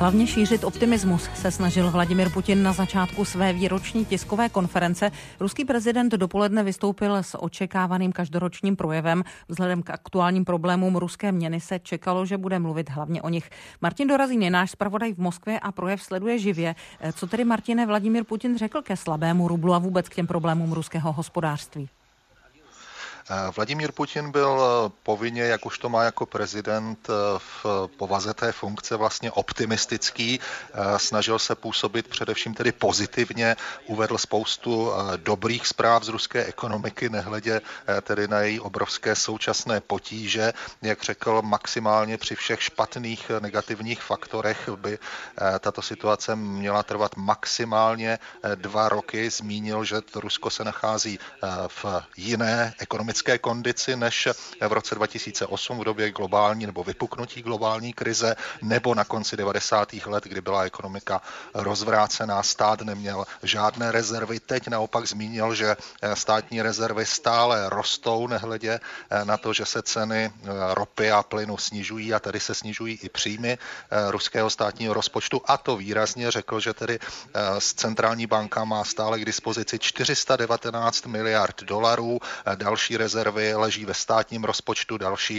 Hlavně šířit optimismus se snažil Vladimir Putin na začátku své výroční tiskové konference. Ruský prezident dopoledne vystoupil s očekávaným každoročním projevem. Vzhledem k aktuálním problémům ruské měny se čekalo, že bude mluvit hlavně o nich. Martin Dorazín je náš zpravodaj v Moskvě a projev sleduje živě. Co tedy, Martine, Vladimír Putin řekl ke slabému rublu a vůbec k těm problémům ruského hospodářství? Vladimír Putin byl povinně, jak už to má jako prezident v povaze té funkce, vlastně optimistický. Snažil se působit především tedy pozitivně, uvedl spoustu dobrých zpráv z ruské ekonomiky, nehledě tedy na její obrovské současné potíže. Jak řekl, maximálně při všech špatných negativních faktorech by tato situace měla trvat maximálně 2 roky. Zmínil, že Rusko se nachází v jiné ekonomické kondici než v roce 2008 v době globální nebo vypuknutí globální krize nebo na konci 90. let, kdy byla ekonomika rozvrácená, stát neměl žádné rezervy. Teď naopak zmínil, že státní rezervy stále rostou, nehledě na to, že se ceny ropy a plynu snižují a tady se snižují i příjmy ruského státního rozpočtu, a to výrazně. Řekl, že tedy centrální banka má stále k dispozici 419 miliard dolarů, další rezervy leží ve státním rozpočtu, další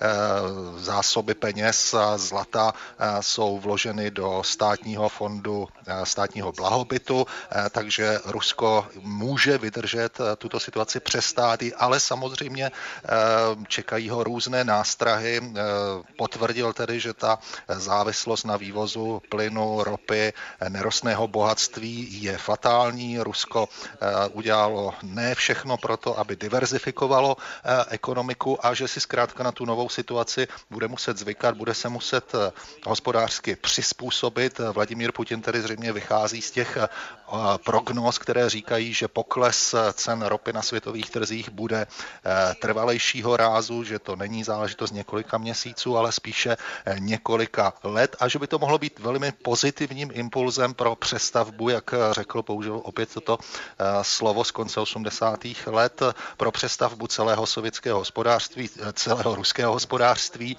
zásoby peněz a zlata jsou vloženy do státního fondu státního blahobytu, takže Rusko může vydržet tuto situaci přes státy, ale samozřejmě čekají ho různé nástrahy. Potvrdil tedy, že ta závislost na vývozu plynu, ropy, nerostného bohatství je fatální. Rusko udělalo ne všechno pro to, aby diverzifikovalo ekonomiku a že si zkrátka na tu novou situaci bude muset zvykat, bude se muset hospodářsky přizpůsobit. Vladimír Putin tedy zřejmě vychází z těch prognóz, které říkají, že pokles cen ropy na světových trzích bude trvalejšího rázu, že to není záležitost několika měsíců, ale spíše několika let a že by to mohlo být velmi pozitivním impulzem pro přestavbu, jak řekl, použil opět toto slovo z konce 80. let, pro přestavbu celého sovětského hospodářství, celého ruského hospodářství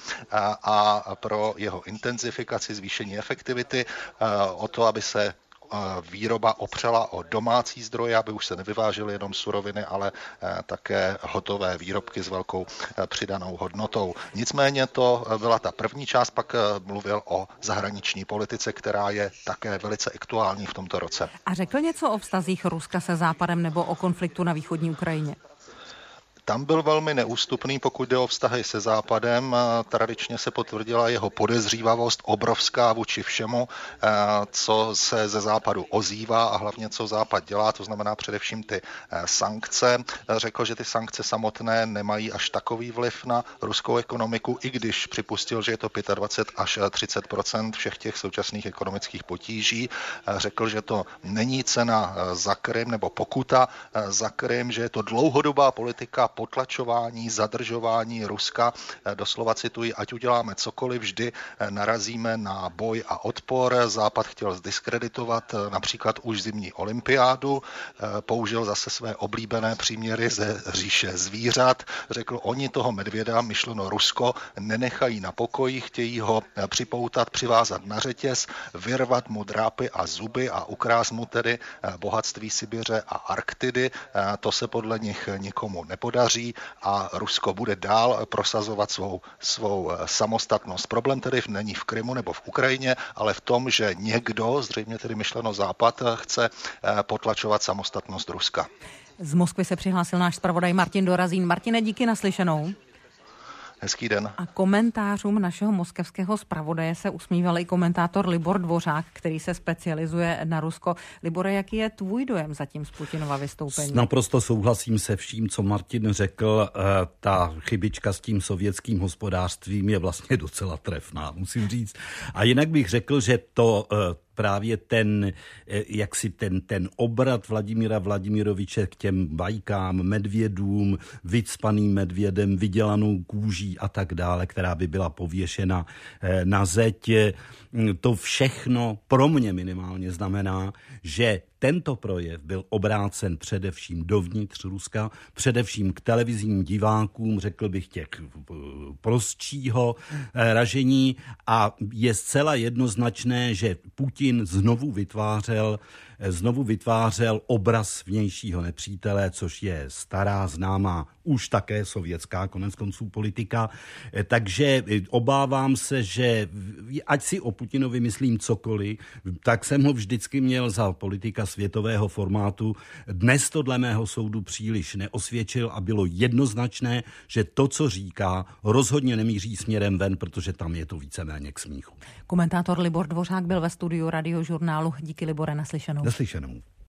a pro jeho intenzifikaci, zvýšení efektivity, o to, aby se výroba opřela o domácí zdroje, aby už se nevyvážely jenom suroviny, ale také hotové výrobky s velkou přidanou hodnotou. Nicméně to byla ta první část, pak mluvil o zahraniční politice, která je také velice aktuální v tomto roce. A řekl něco o vztazích Ruska se Západem nebo o konfliktu na východní Ukrajině? Tam byl velmi neústupný, pokud jde o vztahy se Západem. Tradičně se potvrdila jeho podezřívavost obrovská vůči všemu, co se ze Západu ozývá a hlavně co Západ dělá, to znamená především ty sankce. Řekl, že ty sankce samotné nemají až takový vliv na ruskou ekonomiku, i když připustil, že je to 25 až 30% všech těch současných ekonomických potíží. Řekl, že to není cena za Krym nebo pokuta za Krym, že je to dlouhodobá politika potlačování, zadržování Ruska. Doslova cituji, ať uděláme cokoliv, vždy narazíme na boj a odpor. Západ chtěl zdiskreditovat například už zimní olympiádu, použil zase své oblíbené příměry ze říše zvířat. Řekl, oni toho medvěda, myšleno Rusko, nenechají na pokoji, chtějí ho připoutat, přivázat na řetěz, vyrvat mu drápy a zuby a ukrást mu tedy bohatství Sibiře a Arktidy. To se podle nich nikomu nepodaří a Rusko bude dál prosazovat svou samostatnost. Problém tedy není v Krymu nebo v Ukrajině, ale v tom, že někdo, zřejmě tedy myšleno Západ, chce potlačovat samostatnost Ruska. Z Moskvy se přihlásil náš zpravodaj Martin Dorazín. Martine, díky, naslyšenou. Hezký den. A komentářům našeho moskevského zpravodaje se usmíval i komentátor Libor Dvořák, který se specializuje na Rusko. Libore, jaký je tvůj dojem zatím z Putinova vystoupení? Naprosto souhlasím se vším, co Martin řekl. Ta chybička s tím sovětským hospodářstvím je vlastně docela trefná, musím říct. A jinak bych řekl, že to právě ten obrat Vladimíra Vladimiroviče k těm bajkám, medvědům, vycpaným medvědem, vydělanou kůží a tak dále, která by byla pověšena na zeď. To všechno pro mě minimálně znamená, že tento projev byl obrácen především dovnitř Ruska, především k televizním divákům, řekl bych těch prostšího ražení, a je zcela jednoznačné, že Putin znovu vytvářel obraz vnějšího nepřítele, což je stará, známá, už také sovětská koneckonců politika. Takže obávám se, že ať si o Putinovi myslím cokoliv, tak jsem ho vždycky měl za politika světového formátu. Dnes to dle mého soudu příliš neosvědčil a bylo jednoznačné, že to, co říká, rozhodně nemíří směrem ven, protože tam je to víceméně k smíchu. Komentátor Libor Dvořák byl ve studiu Radiožurnálu. Díky, Libore, naslyšenou. Naslyšenou.